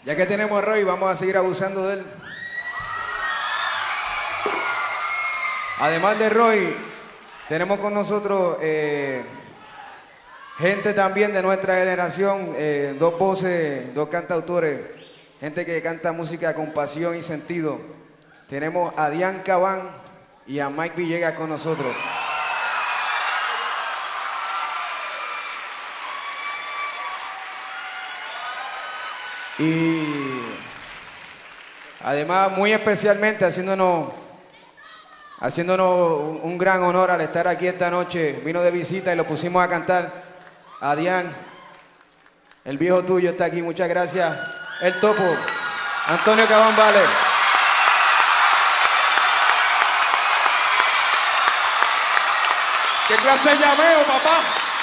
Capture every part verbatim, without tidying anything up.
Ya que tenemos a Roy, vamos a seguir abusando de él. Además de Roy, tenemos con nosotros eh, gente también de nuestra generación, eh, dos voces, dos cantautores, gente que canta música con pasión y sentido. Tenemos a Dian Cabán y a Mike Villegas con nosotros. Y además, muy especialmente, haciéndonos, haciéndonos un gran honor al estar aquí esta noche, vino de visita y lo pusimos a cantar. A Dian, el viejo tuyo está aquí, muchas gracias. El Topo, Antonio Cabán Vale. ¿Qué clase de llameo, papá?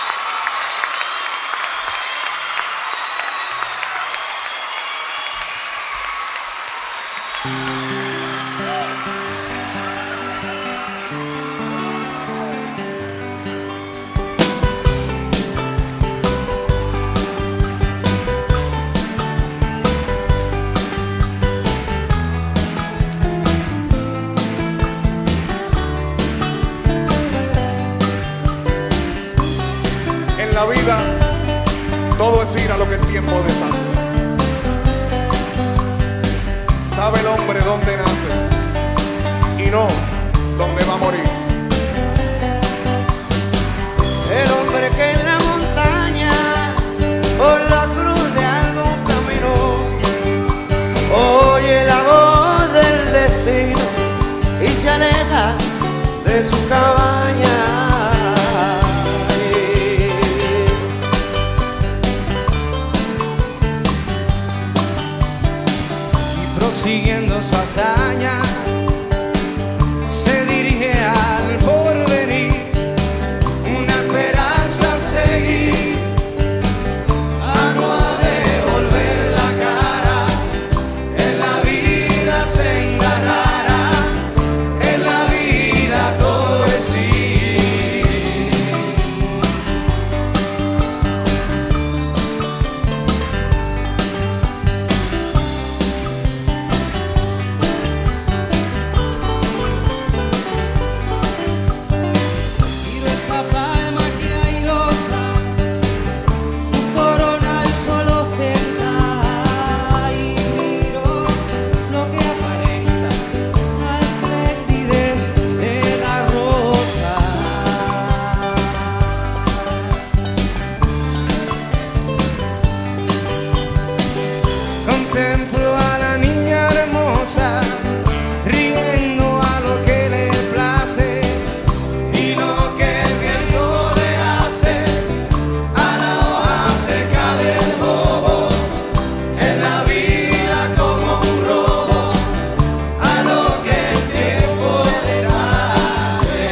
En la vida todo es ir a lo que el tiempo desata. Sabe el hombre dónde nace y no dónde va a morir. El hombre que en la montaña por la cruz de algún camino oye la voz del destino y se aleja de su cabaña. Siguiendo su hazaña, se dirige al porvenir, una esperanza a seguir, a no devolver la cara, en la vida senda rara, en la vida todo es sí. Contemplo a la niña hermosa, riendo a lo que le place y lo que el viento le hace a la hoja seca del bobo, en la vida como un robo, a lo que el tiempo deshace.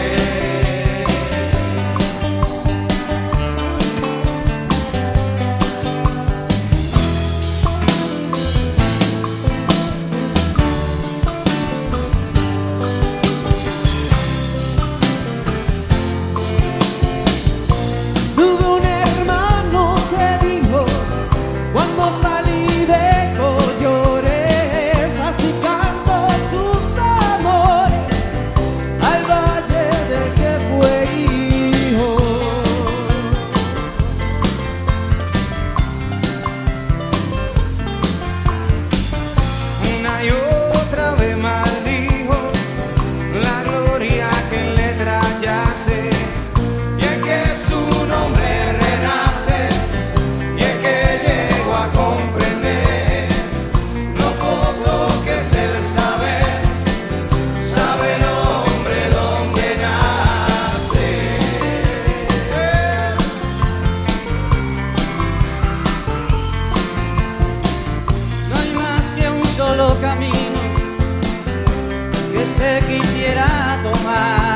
Tuve un hermano que dijo cuando salí de Collores, así canto sus amores al valle del que fue hijo. Una y otra vez maldijo la gloria que en letras yace, y es que su nombre renace, y es que llego a comprender lo poco que es el saber, sabe el hombre donde nace. No hay más que un solo camino que se quisiera tomar.